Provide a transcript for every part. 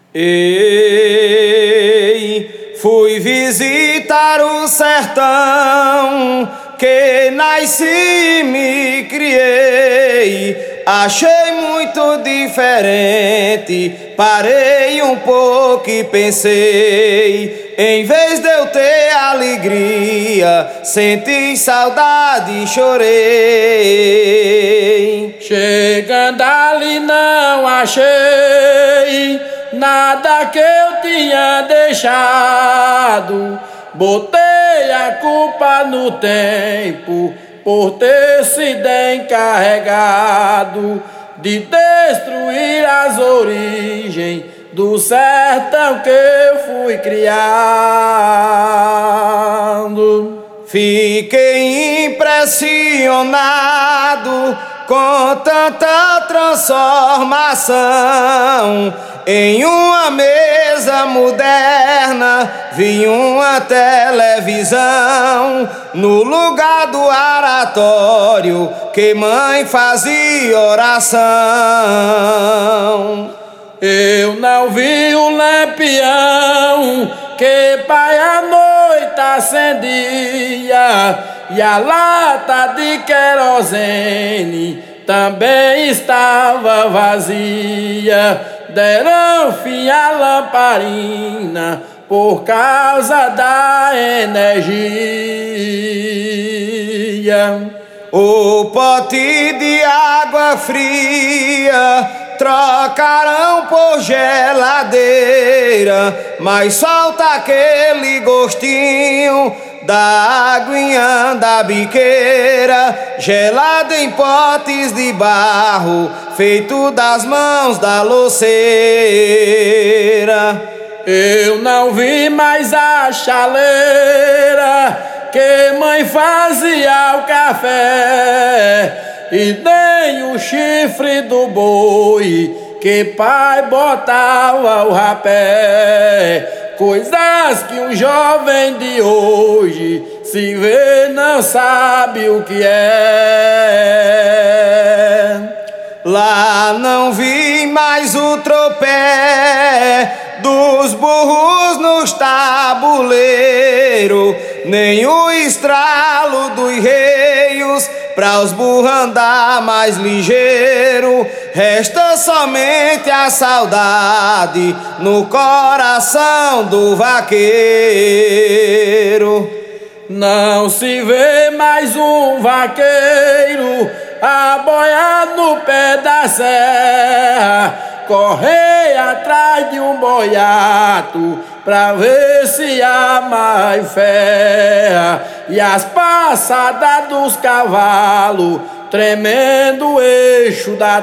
Ei, fui visitar o sertão, que nasci e me criei. Achei muito diferente, parei um pouco e pensei. Em vez de eu ter alegria, senti saudade e chorei. Chegando ali não achei nada que eu tinha deixado. Botei a culpa no tempo por ter sido encarregado de destruir as origens do sertão que eu fui criado. Fiquei impressionado com tanta transformação. Em uma mesa moderna vi uma televisão, no lugar do oratório que mãe fazia oração. Eu não vi o lampião que pai à noite acendia, e a lata de querosene também estava vazia. Deram fim à lamparina por causa da energia. O pote de água fria trocaram por geladeira, mas solta aquele gostinho da aguinha da biqueira, gelada em potes de barro, feito das mãos da louceira. Eu não vi mais a chaleira que mãe fazia o café, e nem o chifre do boi que pai botava o rapé. Coisas que um jovem de hoje, se vê, não sabe o que é. Lá não vi mais o tropé dos burros nos tabuleiros, nem o estralo dos reios pra os burros andar mais ligeiro. Resta somente a saudade no coração do vaqueiro. Não se vê mais um vaqueiro aboiado no pé da serra, correr atrás de um boiato pra ver se há mais ferra, e as passadas dos cavalos tremendo o eixo da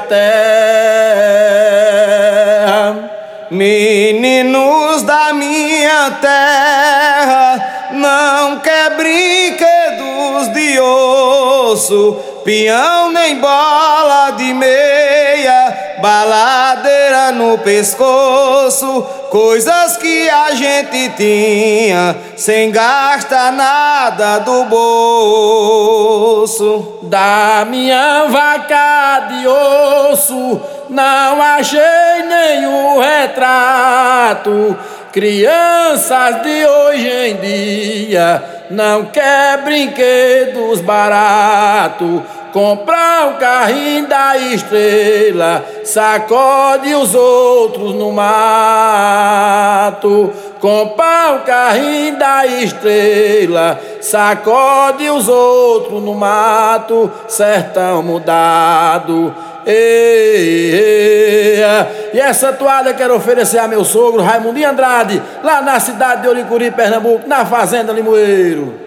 terra. Meninos da minha terra, não quer brinquedos de osso, peão nem bola de meia, baladeira no pescoço, coisas que a gente tinha sem gastar nada do bolso. Da minha vaca de osso não achei nenhum retrato. Crianças de hoje em dia não quer brinquedos baratos. Comprar um carrinho da estrela, sacode os outros no mato. Comprar um carrinho da estrela, sacode os outros no mato. Sertão mudado. E essa toalha quero oferecer a meu sogro Raimundinho Andrade, lá na cidade de Oricuri, Pernambuco, na fazenda Limoeiro.